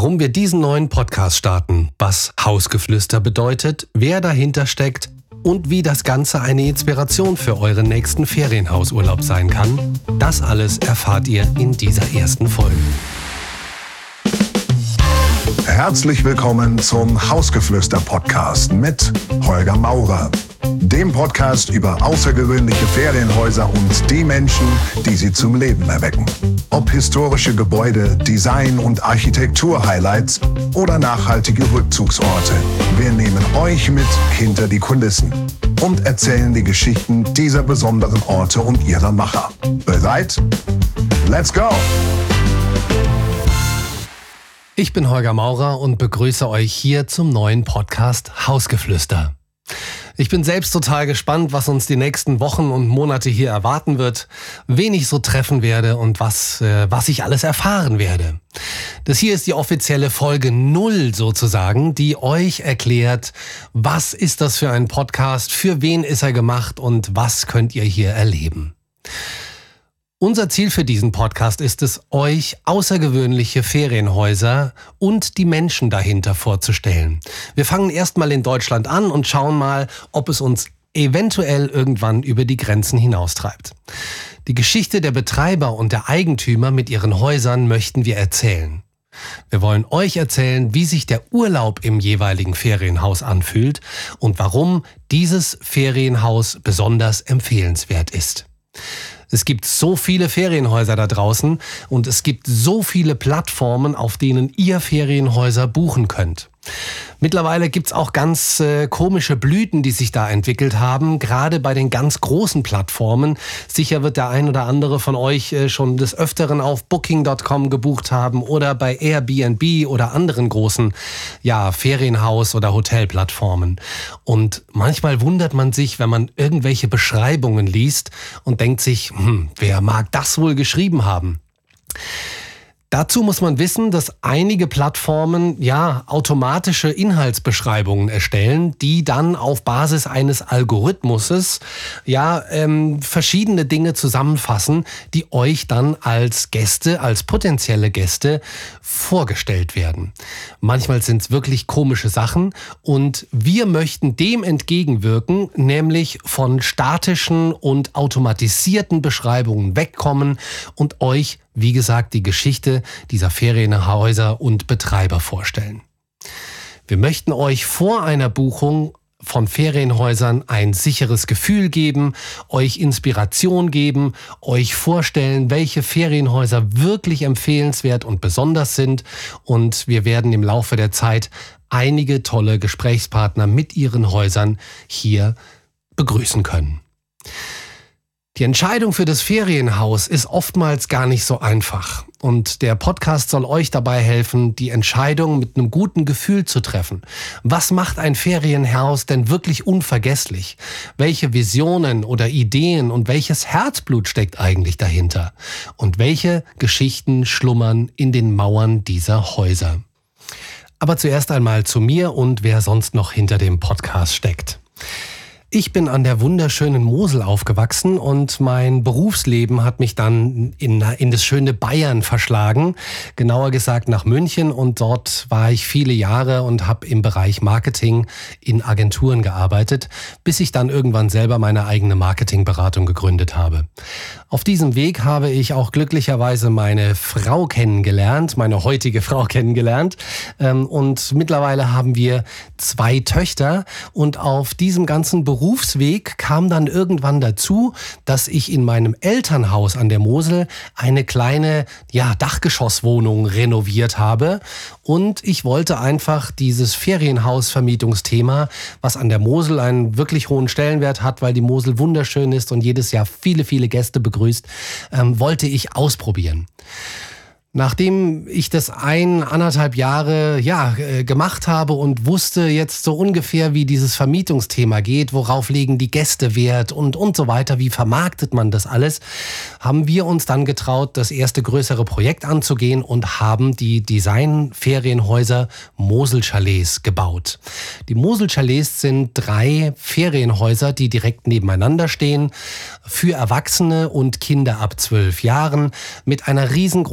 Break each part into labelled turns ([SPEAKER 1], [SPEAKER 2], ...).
[SPEAKER 1] warum wir diesen neuen Podcast starten, was Hausgeflüster bedeutet, wer dahinter steckt und wie das Ganze eine Inspiration für euren nächsten Ferienhausurlaub sein kann, das alles erfahrt ihr in dieser ersten Folge.
[SPEAKER 2] Herzlich willkommen zum Hausgeflüster-Podcast mit Holger Maurer, dem Podcast über außergewöhnliche Ferienhäuser und die Menschen, die sie zum Leben erwecken. Ob historische Gebäude, Design- und Architektur-Highlights oder nachhaltige Rückzugsorte, wir nehmen euch mit hinter die Kulissen und erzählen die Geschichten dieser besonderen Orte und ihrer Macher. Bereit? Let's go!
[SPEAKER 1] Ich bin Holger Maurer und begrüße euch hier zum neuen Podcast Hausgeflüster. Ich bin selbst total gespannt, was uns die nächsten Wochen und Monate hier erwarten wird, wen ich so treffen werde und was ich alles erfahren werde. Das hier ist die offizielle Folge 0 sozusagen, die euch erklärt, was ist das für ein Podcast, für wen ist er gemacht und was könnt ihr hier erleben. Unser Ziel für diesen Podcast ist es, euch außergewöhnliche Ferienhäuser und die Menschen dahinter vorzustellen. Wir fangen erstmal in Deutschland an und schauen mal, ob es uns eventuell irgendwann über die Grenzen hinaustreibt. Die Geschichte der Betreiber und der Eigentümer mit ihren Häusern möchten wir erzählen. Wir wollen euch erzählen, wie sich der Urlaub im jeweiligen Ferienhaus anfühlt und warum dieses Ferienhaus besonders empfehlenswert ist. Es gibt so viele Ferienhäuser da draußen und es gibt so viele Plattformen, auf denen ihr Ferienhäuser buchen könnt. Mittlerweile gibt's auch ganz komische Blüten, die sich da entwickelt haben, gerade bei den ganz großen Plattformen. Sicher wird der ein oder andere von euch schon des Öfteren auf Booking.com gebucht haben oder bei Airbnb oder anderen großen Ferienhaus- oder Hotelplattformen. Und manchmal wundert man sich, wenn man irgendwelche Beschreibungen liest und denkt sich, wer mag das wohl geschrieben haben? Dazu muss man wissen, dass einige Plattformen automatische Inhaltsbeschreibungen erstellen, die dann auf Basis eines Algorithmuses verschiedene Dinge zusammenfassen, die euch dann als Gäste, als potenzielle Gäste vorgestellt werden. Manchmal sind es wirklich komische Sachen und wir möchten dem entgegenwirken, nämlich von statischen und automatisierten Beschreibungen wegkommen und euch, wie gesagt, die Geschichte dieser Ferienhäuser und Betreiber vorstellen. Wir möchten euch vor einer Buchung von Ferienhäusern ein sicheres Gefühl geben, euch Inspiration geben, euch vorstellen, welche Ferienhäuser wirklich empfehlenswert und besonders sind. Und wir werden im Laufe der Zeit einige tolle Gesprächspartner mit ihren Häusern hier begrüßen können. Die Entscheidung für das Ferienhaus ist oftmals gar nicht so einfach. Und der Podcast soll euch dabei helfen, die Entscheidung mit einem guten Gefühl zu treffen. Was macht ein Ferienhaus denn wirklich unvergesslich? Welche Visionen oder Ideen und welches Herzblut steckt eigentlich dahinter? Und welche Geschichten schlummern in den Mauern dieser Häuser? Aber zuerst einmal zu mir und wer sonst noch hinter dem Podcast steckt. Ich bin an der wunderschönen Mosel aufgewachsen und mein Berufsleben hat mich dann in das schöne Bayern verschlagen, genauer gesagt nach München, und dort war ich viele Jahre und habe im Bereich Marketing in Agenturen gearbeitet, bis ich dann irgendwann selber meine eigene Marketingberatung gegründet habe. Auf diesem Weg habe ich auch glücklicherweise meine Frau kennengelernt, meine heutige Frau kennengelernt, und mittlerweile haben wir 2 Töchter und auf diesem ganzen Berufsweg kam dann irgendwann dazu, dass ich in meinem Elternhaus an der Mosel eine kleine Dachgeschosswohnung renoviert habe und ich wollte einfach dieses Ferienhausvermietungsthema, was an der Mosel einen wirklich hohen Stellenwert hat, weil die Mosel wunderschön ist und jedes Jahr viele, viele Gäste begrüßt, wollte ich ausprobieren. Nachdem ich das 1,5 Jahre gemacht habe und wusste jetzt so ungefähr, wie dieses Vermietungsthema geht, worauf legen die Gäste Wert und so weiter, wie vermarktet man das alles, haben wir uns dann getraut, das erste größere Projekt anzugehen und haben die Design-Ferienhäuser Mosel-Chalets gebaut. Die Mosel-Chalets sind 3 Ferienhäuser, die direkt nebeneinander stehen, für Erwachsene und Kinder ab 12 Jahren, mit einer riesengroßen Glas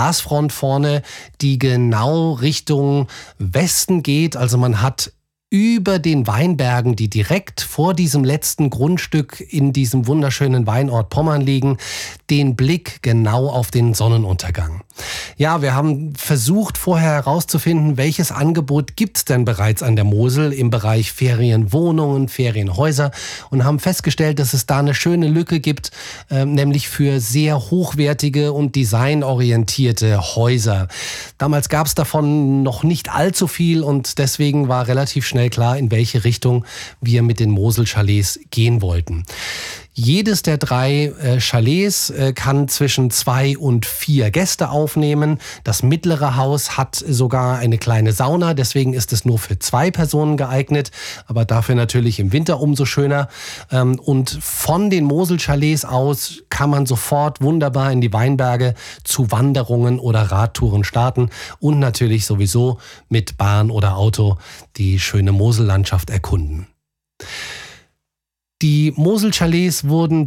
[SPEAKER 1] Glasfront vorne, die genau Richtung Westen geht. Also man hat über den Weinbergen, die direkt vor diesem letzten Grundstück in diesem wunderschönen Weinort Pommern liegen, den Blick genau auf den Sonnenuntergang. Ja, wir haben versucht vorher herauszufinden, welches Angebot gibt's denn bereits an der Mosel im Bereich Ferienwohnungen, Ferienhäuser und haben festgestellt, dass es da eine schöne Lücke gibt, nämlich für sehr hochwertige und designorientierte Häuser. Damals gab's davon noch nicht allzu viel und deswegen war relativ schnell klar, in welche Richtung wir mit den Mosel-Chalets gehen wollten. Jedes der 3 Chalets kann zwischen 2 und 4 Gäste aufnehmen. Das mittlere Haus hat sogar eine kleine Sauna, deswegen ist es nur für 2 Personen geeignet, aber dafür natürlich im Winter umso schöner. Und von den Mosel-Chalets aus kann man sofort wunderbar in die Weinberge zu Wanderungen oder Radtouren starten und natürlich sowieso mit Bahn oder Auto die schöne Mosellandschaft erkunden. Die Mosel-Chalets wurden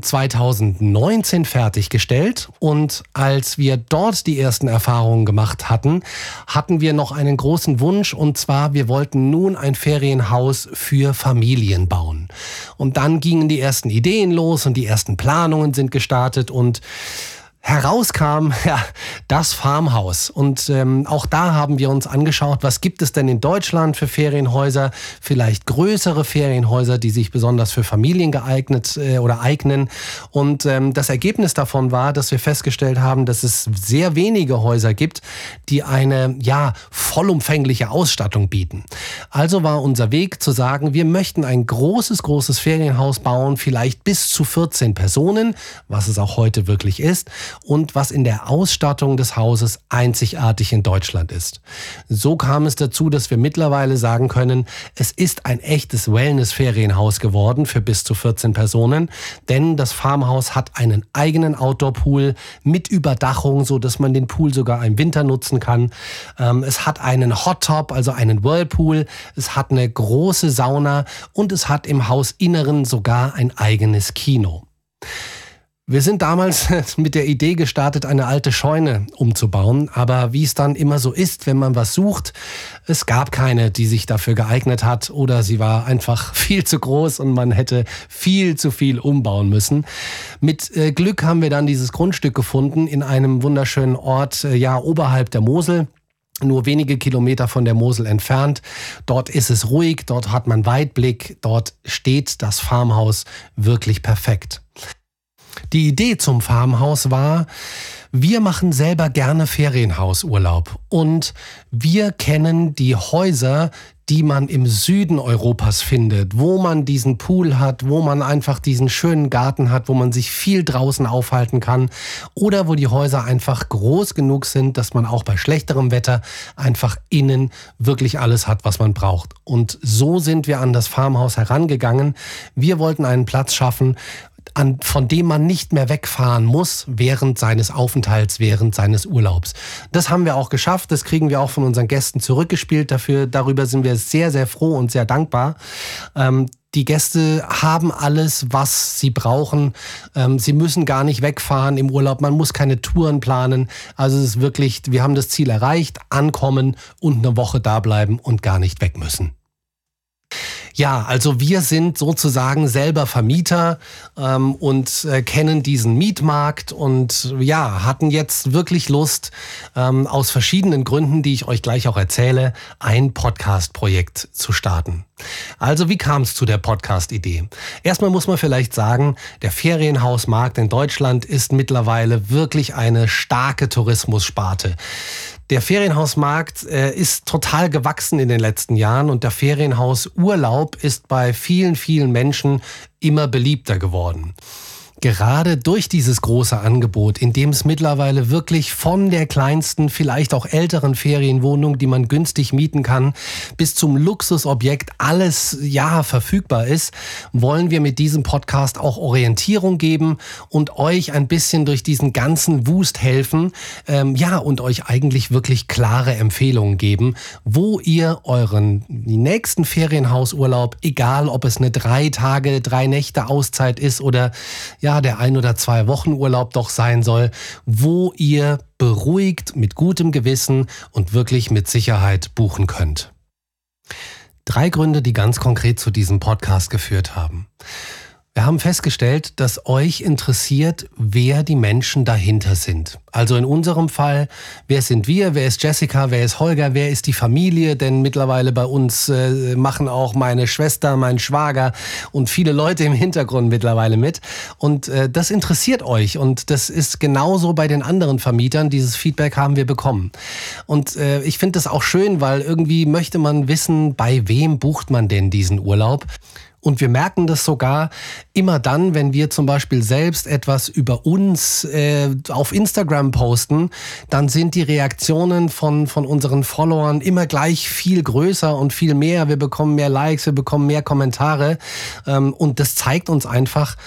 [SPEAKER 1] 2019 fertiggestellt und als wir dort die ersten Erfahrungen gemacht hatten, hatten wir noch einen großen Wunsch und zwar, wir wollten nun ein Ferienhaus für Familien bauen. Und dann gingen die ersten Ideen los und die ersten Planungen sind gestartet und herauskam das Farmhaus. Und auch da haben wir uns angeschaut, was gibt es denn in Deutschland für Ferienhäuser, vielleicht größere Ferienhäuser, die sich besonders für Familien geeignet oder eignen. Und das Ergebnis davon war, dass wir festgestellt haben, dass es sehr wenige Häuser gibt, die eine vollumfängliche Ausstattung bieten. Also war unser Weg zu sagen, wir möchten ein großes Ferienhaus bauen, vielleicht bis zu 14 Personen, was es auch heute wirklich ist. Und was in der Ausstattung des Hauses einzigartig in Deutschland ist. So kam es dazu, dass wir mittlerweile sagen können, es ist ein echtes Wellness-Ferienhaus geworden für bis zu 14 Personen, denn das Farmhaus hat einen eigenen Outdoor-Pool mit Überdachung, so dass man den Pool sogar im Winter nutzen kann. Es hat einen Hot Tub, also einen Whirlpool, es hat eine große Sauna und es hat im Hausinneren sogar ein eigenes Kino. Wir sind damals mit der Idee gestartet, eine alte Scheune umzubauen, aber wie es dann immer so ist, wenn man was sucht, es gab keine, die sich dafür geeignet hat oder sie war einfach viel zu groß und man hätte viel zu viel umbauen müssen. Mit Glück haben wir dann dieses Grundstück gefunden in einem wunderschönen Ort, oberhalb der Mosel. Nur wenige Kilometer von der Mosel entfernt. Dort ist es ruhig, dort hat man Weitblick, dort steht das Farmhaus wirklich perfekt. Die Idee zum Farmhaus war, wir machen selber gerne Ferienhausurlaub und wir kennen die Häuser, die man im Süden Europas findet, wo man diesen Pool hat, wo man einfach diesen schönen Garten hat, wo man sich viel draußen aufhalten kann oder wo die Häuser einfach groß genug sind, dass man auch bei schlechterem Wetter einfach innen wirklich alles hat, was man braucht. Und so sind wir an das Farmhaus herangegangen. Wir wollten einen Platz schaffen, von dem man nicht mehr wegfahren muss während seines Aufenthalts, während seines Urlaubs. Das haben wir auch geschafft, das kriegen wir auch von unseren Gästen zurückgespielt. Darüber sind wir sehr, sehr froh und sehr dankbar. Die Gäste haben alles, was sie brauchen. Sie müssen gar nicht wegfahren im Urlaub, man muss keine Touren planen. Also es ist wirklich, wir haben das Ziel erreicht, ankommen und eine Woche da bleiben und gar nicht weg müssen. Ja, also wir sind sozusagen selber Vermieter und kennen diesen Mietmarkt und hatten jetzt wirklich Lust, aus verschiedenen Gründen, die ich euch gleich auch erzähle, ein Podcast-Projekt zu starten. Also wie kam es zu der Podcast-Idee? Erstmal muss man vielleicht sagen, der Ferienhausmarkt in Deutschland ist mittlerweile wirklich eine starke Tourismussparte. Der Ferienhausmarkt ist total gewachsen in den letzten Jahren und der Ferienhausurlaub ist bei vielen, vielen Menschen immer beliebter geworden. Gerade durch dieses große Angebot, in dem es mittlerweile wirklich von der kleinsten, vielleicht auch älteren Ferienwohnung, die man günstig mieten kann, bis zum Luxusobjekt alles verfügbar ist, wollen wir mit diesem Podcast auch Orientierung geben und euch ein bisschen durch diesen ganzen Wust helfen, und euch eigentlich wirklich klare Empfehlungen geben, wo ihr euren nächsten Ferienhausurlaub, egal ob es eine 3 Tage, 3 Nächte Auszeit ist oder der 1 oder 2 Wochen Urlaub doch sein soll, wo ihr beruhigt, mit gutem Gewissen und wirklich mit Sicherheit buchen könnt. 3 Gründe, die ganz konkret zu diesem Podcast geführt haben. Wir haben festgestellt, dass euch interessiert, wer die Menschen dahinter sind. Also in unserem Fall, wer sind wir, wer ist Jessica, wer ist Holger, wer ist die Familie? Denn mittlerweile bei uns machen auch meine Schwester, mein Schwager und viele Leute im Hintergrund mittlerweile mit. Und das interessiert euch und das ist genauso bei den anderen Vermietern. Dieses Feedback haben wir bekommen. Und ich finde das auch schön, weil irgendwie möchte man wissen, bei wem bucht man denn diesen Urlaub? Und wir merken das sogar immer dann, wenn wir zum Beispiel selbst etwas über uns auf Instagram posten, dann sind die Reaktionen von unseren Followern immer gleich viel größer und viel mehr. Wir bekommen mehr Likes, wir bekommen mehr Kommentare und das zeigt uns einfach,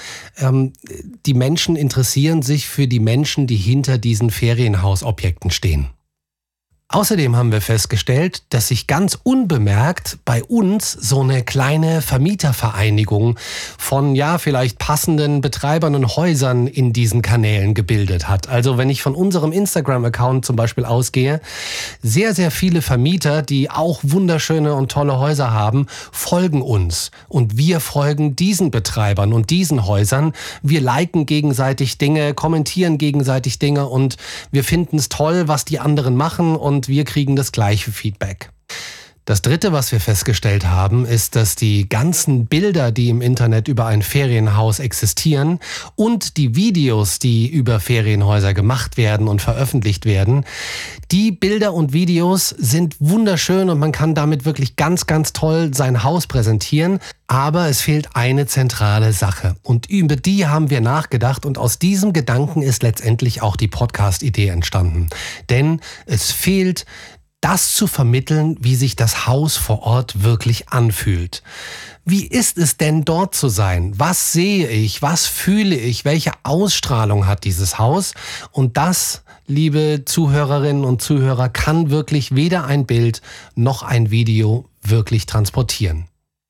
[SPEAKER 1] die Menschen interessieren sich für die Menschen, die hinter diesen Ferienhausobjekten stehen. Außerdem haben wir festgestellt, dass sich ganz unbemerkt bei uns so eine kleine Vermietervereinigung von vielleicht passenden Betreibern und Häusern in diesen Kanälen gebildet hat. Also wenn ich von unserem Instagram-Account zum Beispiel ausgehe, sehr, sehr viele Vermieter, die auch wunderschöne und tolle Häuser haben, folgen uns. Und wir folgen diesen Betreibern und diesen Häusern. Wir liken gegenseitig Dinge, kommentieren gegenseitig Dinge und wir finden es toll, was die anderen machen und wir kriegen das gleiche Feedback. Das Dritte, was wir festgestellt haben, ist, dass die ganzen Bilder, die im Internet über ein Ferienhaus existieren und die Videos, die über Ferienhäuser gemacht werden und veröffentlicht werden, die Bilder und Videos sind wunderschön und man kann damit wirklich ganz, ganz toll sein Haus präsentieren. Aber es fehlt eine zentrale Sache und über die haben wir nachgedacht und aus diesem Gedanken ist letztendlich auch die Podcast-Idee entstanden. Denn es fehlt das zu vermitteln, wie sich das Haus vor Ort wirklich anfühlt. Wie ist es denn dort zu sein? Was sehe ich? Was fühle ich? Welche Ausstrahlung hat dieses Haus? Und das, liebe Zuhörerinnen und Zuhörer, kann wirklich weder ein Bild noch ein Video wirklich transportieren.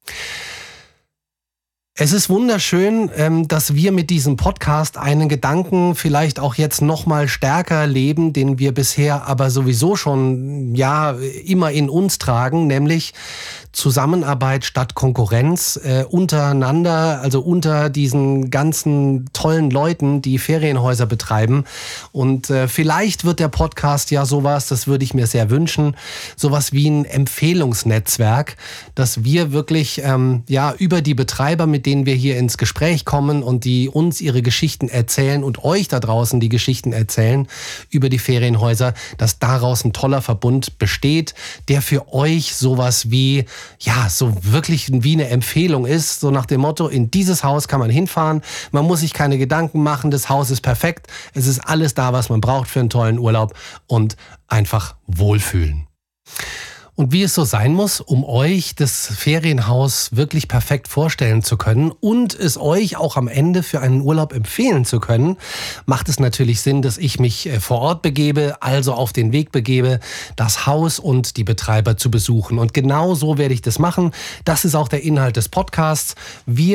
[SPEAKER 1] Es ist wunderschön, dass wir mit diesem Podcast einen Gedanken vielleicht auch jetzt noch mal stärker leben, den wir bisher aber sowieso schon immer in uns tragen, nämlich Zusammenarbeit statt Konkurrenz untereinander, also unter diesen ganzen tollen Leuten, die Ferienhäuser betreiben. Und vielleicht wird der Podcast sowas, das würde ich mir sehr wünschen, sowas wie ein Empfehlungsnetzwerk, dass wir wirklich über die Betreiber, mit denen wir hier ins Gespräch kommen und die uns ihre Geschichten erzählen und euch da draußen die Geschichten erzählen über die Ferienhäuser, dass daraus ein toller Verbund besteht, der für euch sowas wie so wirklich wie eine Empfehlung ist, so nach dem Motto, in dieses Haus kann man hinfahren, man muss sich keine Gedanken machen, das Haus ist perfekt, es ist alles da, was man braucht für einen tollen Urlaub und einfach wohlfühlen. Und wie es so sein muss, um euch das Ferienhaus wirklich perfekt vorstellen zu können und es euch auch am Ende für einen Urlaub empfehlen zu können, macht es natürlich Sinn, dass ich mich vor Ort begebe, also auf den Weg begebe, das Haus und die Betreiber zu besuchen. Und genau so werde ich das machen. Das ist auch der Inhalt des Podcasts. Ich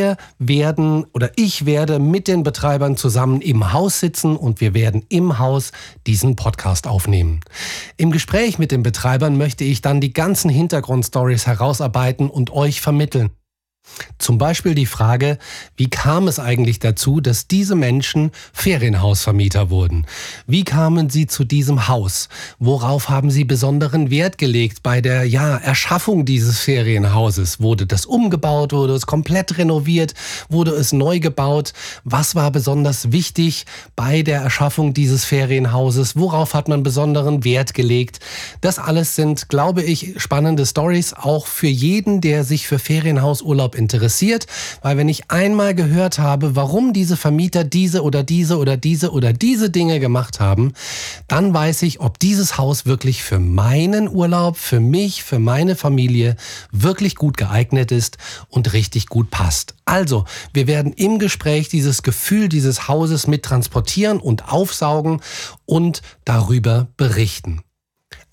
[SPEAKER 1] werde mit den Betreibern zusammen im Haus sitzen und wir werden im Haus diesen Podcast aufnehmen. Im Gespräch mit den Betreibern möchte ich dann die ganzen Hintergrundstories herausarbeiten und euch vermitteln. Zum Beispiel die Frage, wie kam es eigentlich dazu, dass diese Menschen Ferienhausvermieter wurden? Wie kamen sie zu diesem Haus? Worauf haben sie besonderen Wert gelegt bei der Erschaffung dieses Ferienhauses? Wurde das umgebaut? Wurde es komplett renoviert? Wurde es neu gebaut? Was war besonders wichtig bei der Erschaffung dieses Ferienhauses? Worauf hat man besonderen Wert gelegt? Das alles sind, glaube ich, spannende Stories, auch für jeden, der sich für Ferienhausurlaub interessiert, weil wenn ich einmal gehört habe, warum diese Vermieter diese oder diese oder diese oder diese Dinge gemacht haben, dann weiß ich, ob dieses Haus wirklich für meinen Urlaub, für mich, für meine Familie wirklich gut geeignet ist und richtig gut passt. Also, wir werden im Gespräch dieses Gefühl dieses Hauses mit transportieren und aufsaugen und darüber berichten.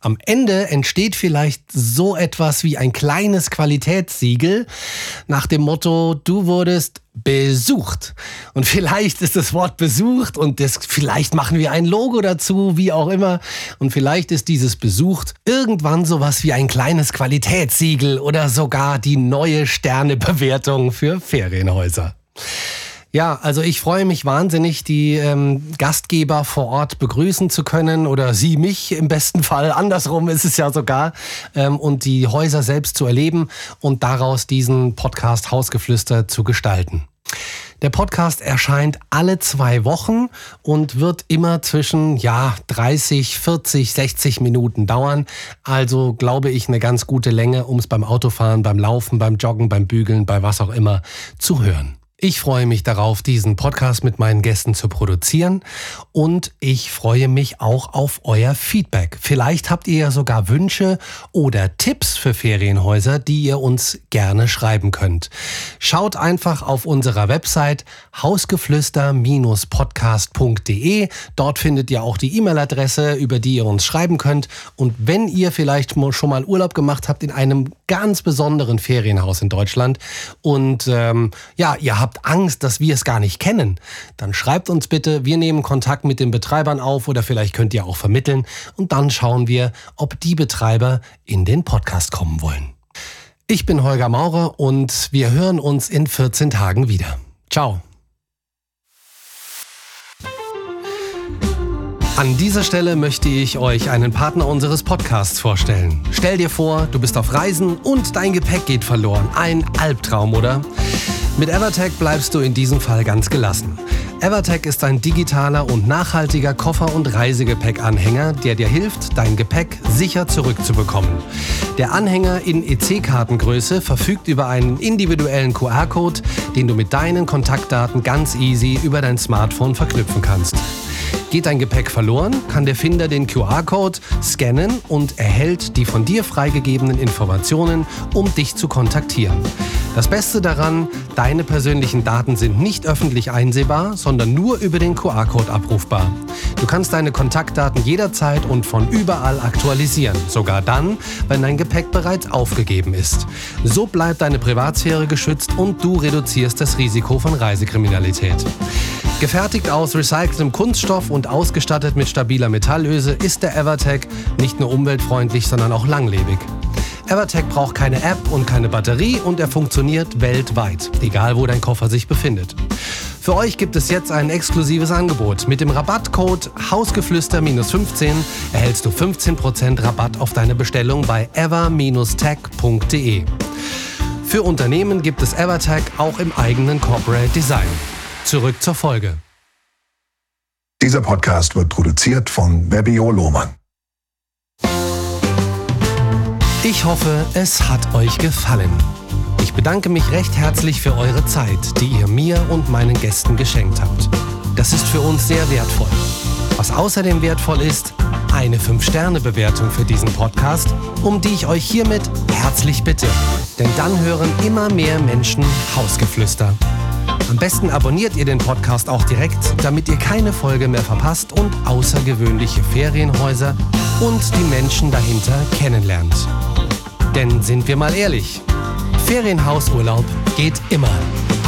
[SPEAKER 1] Am Ende entsteht vielleicht so etwas wie ein kleines Qualitätssiegel nach dem Motto, du wurdest besucht. Und vielleicht ist das Wort besucht und vielleicht machen wir ein Logo dazu, wie auch immer. Und vielleicht ist dieses besucht irgendwann sowas wie ein kleines Qualitätssiegel oder sogar die neue Sternebewertung für Ferienhäuser. Ja, also ich freue mich wahnsinnig, die Gastgeber vor Ort begrüßen zu können oder sie mich im besten Fall, andersrum ist es ja sogar, und die Häuser selbst zu erleben und daraus diesen Podcast Hausgeflüster zu gestalten. Der Podcast erscheint alle 2 Wochen und wird immer zwischen 30, 40, 60 Minuten dauern. Also glaube ich eine ganz gute Länge, um es beim Autofahren, beim Laufen, beim Joggen, beim Bügeln, bei was auch immer zu hören. Ich freue mich darauf, diesen Podcast mit meinen Gästen zu produzieren und ich freue mich auch auf euer Feedback. Vielleicht habt ihr ja sogar Wünsche oder Tipps für Ferienhäuser, die ihr uns gerne schreiben könnt. Schaut einfach auf unserer Website hausgeflüster-podcast.de. Dort findet ihr auch die E-Mail-Adresse, über die ihr uns schreiben könnt. Und wenn ihr vielleicht schon mal Urlaub gemacht habt in einem ganz besonderen Ferienhaus in Deutschland und ihr habt Angst, dass wir es gar nicht kennen, dann schreibt uns bitte, wir nehmen Kontakt mit den Betreibern auf oder vielleicht könnt ihr auch vermitteln und dann schauen wir, ob die Betreiber in den Podcast kommen wollen. Ich bin Holger Maurer und wir hören uns in 14 Tagen wieder. Ciao. An dieser Stelle möchte ich euch einen Partner unseres Podcasts vorstellen. Stell dir vor, du bist auf Reisen und dein Gepäck geht verloren. Ein Albtraum, oder? Mit Evertec bleibst du in diesem Fall ganz gelassen. Evertec ist ein digitaler und nachhaltiger Koffer- und Reisegepäckanhänger, der dir hilft, dein Gepäck sicher zurückzubekommen. Der Anhänger in EC-Kartengröße verfügt über einen individuellen QR-Code, den du mit deinen Kontaktdaten ganz easy über dein Smartphone verknüpfen kannst. Geht dein Gepäck verloren, kann der Finder den QR-Code scannen und erhält die von dir freigegebenen Informationen, um dich zu kontaktieren. Das Beste daran, deine persönlichen Daten sind nicht öffentlich einsehbar, sondern nur über den QR-Code abrufbar. Du kannst deine Kontaktdaten jederzeit und von überall aktualisieren, sogar dann, wenn dein Gepäck bereits aufgegeben ist. So bleibt deine Privatsphäre geschützt und du reduzierst das Risiko von Reisekriminalität. Gefertigt aus recyceltem Kunststoff und ausgestattet mit stabiler Metallöse ist der Evertec nicht nur umweltfreundlich, sondern auch langlebig. Evertec braucht keine App und keine Batterie und er funktioniert weltweit, egal wo dein Koffer sich befindet. Für euch gibt es jetzt ein exklusives Angebot. Mit dem Rabattcode Hausgeflüster-15 erhältst du 15% Rabatt auf deine Bestellung bei ever-tech.de. Für Unternehmen gibt es Evertec auch im eigenen Corporate Design. Zurück zur Folge.
[SPEAKER 2] Dieser Podcast wird produziert von Bebbio Lohmann.
[SPEAKER 1] Ich hoffe, es hat euch gefallen. Ich bedanke mich recht herzlich für eure Zeit, die ihr mir und meinen Gästen geschenkt habt. Das ist für uns sehr wertvoll. Was außerdem wertvoll ist, eine 5-Sterne-Bewertung für diesen Podcast, um die ich euch hiermit herzlich bitte. Denn dann hören immer mehr Menschen Hausgeflüster. Am besten abonniert ihr den Podcast auch direkt, damit ihr keine Folge mehr verpasst und außergewöhnliche Ferienhäuser und die Menschen dahinter kennenlernt. Denn sind wir mal ehrlich, Ferienhausurlaub geht immer.